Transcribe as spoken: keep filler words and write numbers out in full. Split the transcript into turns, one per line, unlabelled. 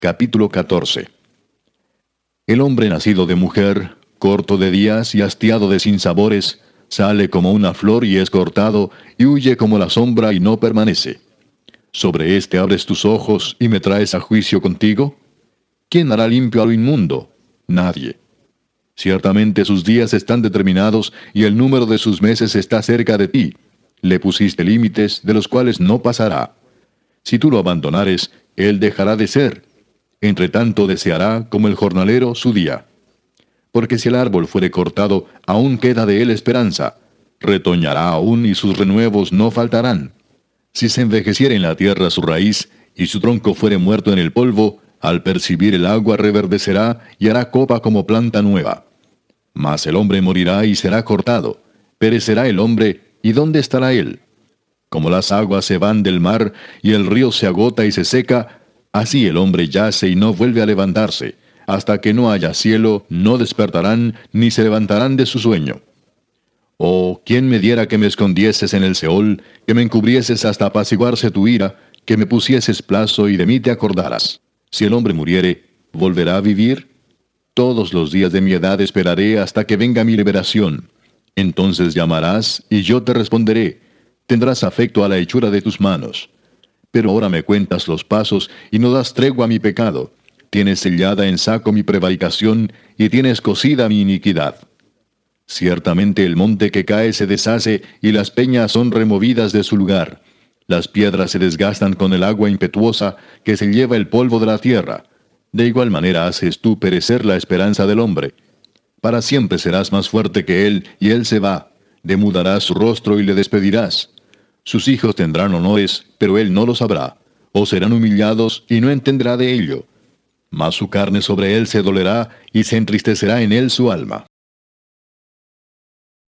Capítulo catorce. El hombre nacido de mujer, corto de días y hastiado de sinsabores, sale como una flor y es cortado, y huye como la sombra y no permanece. ¿Sobre éste abres tus ojos y me traes a juicio contigo? ¿Quién hará limpio a lo inmundo? Nadie. Ciertamente sus días están determinados y el número de sus meses está cerca de ti. Le pusiste límites de los cuales no pasará. Si tú lo abandonares, él dejará de ser. Entre tanto deseará, como el jornalero, su día. Porque si el árbol fuere cortado, aún queda de él esperanza. Retoñará aún y sus renuevos no faltarán. Si se envejeciera en la tierra su raíz, y su tronco fuere muerto en el polvo, al percibir el agua reverdecerá y hará copa como planta nueva. Mas el hombre morirá y será cortado. Perecerá el hombre, ¿y dónde estará él? Como las aguas se van del mar, y el río se agota y se seca, así el hombre yace y no vuelve a levantarse. Hasta que no haya cielo, no despertarán, ni se levantarán de su sueño. Oh, ¿quién me diera que me escondieses en el Seol, que me encubrieses hasta apaciguarse tu ira, que me pusieses plazo y de mí te acordaras? Si el hombre muriere, ¿volverá a vivir? Todos los días de mi edad esperaré hasta que venga mi liberación. Entonces llamarás, y yo te responderé. Tendrás afecto a la hechura de tus manos. Pero ahora me cuentas los pasos, y no das tregua a mi pecado. Tienes sellada en saco mi prevaricación, y tienes cosida mi iniquidad. Ciertamente el monte que cae se deshace, y las peñas son removidas de su lugar. Las piedras se desgastan con el agua impetuosa, que se lleva el polvo de la tierra. De igual manera haces tú perecer la esperanza del hombre. Para siempre serás más fuerte que él, y él se va. Demudarás su rostro y le despedirás. Sus hijos tendrán honores, pero él no lo sabrá. O serán humillados, y no entenderá de ello. Mas su carne sobre él se dolerá, y se entristecerá en él su alma.